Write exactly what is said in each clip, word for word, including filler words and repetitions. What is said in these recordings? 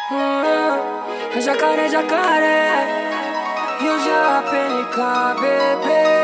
Hum, jacaré, jacaré, e o J P N K, bebê.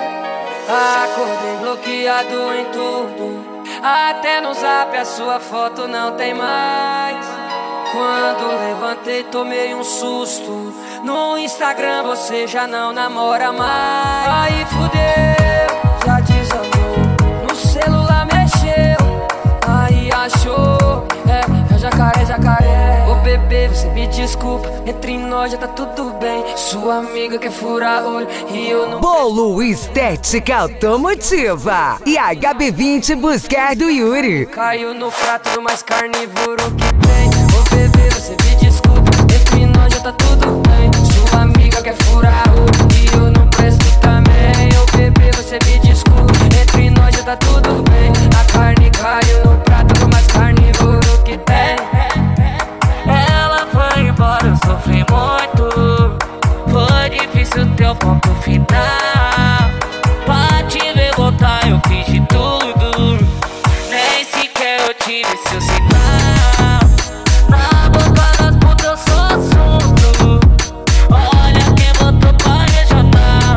Acordei bloqueado em tudo, até no zap a sua foto não tem mais. Quando levantei tomei um susto, no Instagram você já não namora mais. Aí fudeu, já desandou, no celular mexeu, aí achou, é, é jacaré, jacaré. Ô bebê, você me desculpa, entre nós já tá tudo bem. Sua amiga quer furar olho e eu não... Bolo Estética Automotiva e H B vinte Buscar do Yuri. Caiu no prato do mais carnívoro que tem. Ô bebê, você me desculpa, entre nós já tá tudo bem. Sua amiga quer furar olho e eu não presto também. Ô bebê, você me desculpa, entre nós já tá tudo bem. A carne caiu no prato do mais carnívoro que tem. Ela foi embora, eu sofri muito. Foi difícil ter o ponto final. Pra te ver voltar eu fiz de tudo, nem sequer eu tive seu sinal. Na boca das putas eu sou assunto. Olha quem botou pra regional.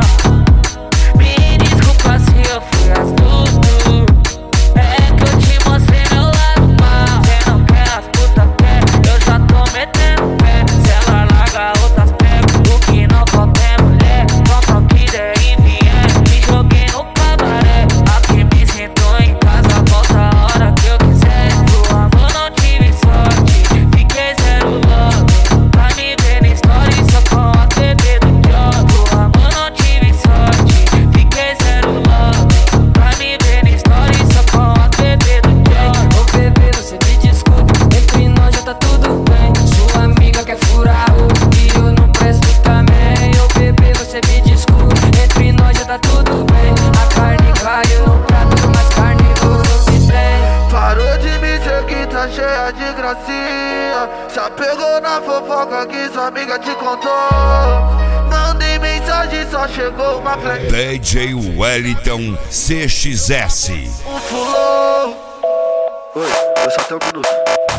Me desculpa se eu fui astuto, é que eu te mostrei meu lado mal. Cê não quer, as putas quer, eu já tô metendo pé. Se ela larga outras pego, o que não falta é mulher. Compra o que der e vier, me joguei no cabaré. Aqui me sinto em casa, volta a hora que eu quiser. Do amor não tive sorte, fiquei zero love. Pra me ver na história só com a T V do jogo. Do amor não tive sorte, fiquei zero love. Pra me ver na história só com a T V do jogo. Ô bebê, você me desculpa, entre nós já tá tudo bem. Sua amiga quer furar olho e eu não presto também. Ô bebê, você me desculpa, entre nós já tá tudo bem. A carne caiu no prato do mais carnívoro que tem. Parou de me seguir, tá cheia de gracinha. Já pegou na fofoca que sua amiga te contou. Mandei mensagem, só chegou uma flash. D J Wellington C X S. Um flow. Oi, eu só tenho um minuto.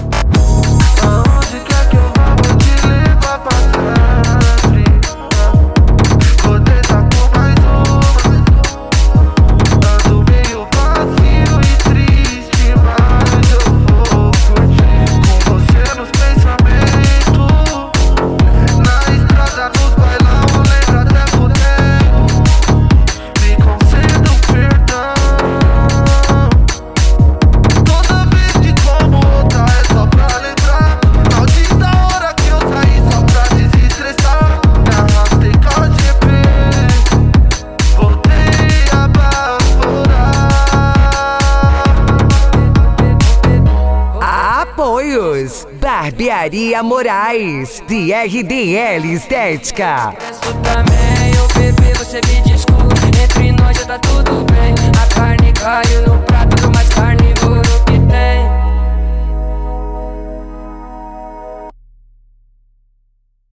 Aonde quer que eu vá, vou te levar pra sempre. Vou tentar com mais uma. Ando meio vazio e triste, mas eu vou curtir com você nos pensamentos. Na estrada, nos bailão, lembra até por tempo. Me concedo perdão. Toda vez que como outra é só pra lembrar. Maldita hora que eu saí só pra desestressar. Me arrastei com a G P, voltei a baforar. Apoios Barbearia Moraes, D R D L Estética. Presto também, ô bebê, você me desculpa, entre nós já tá tudo bem. A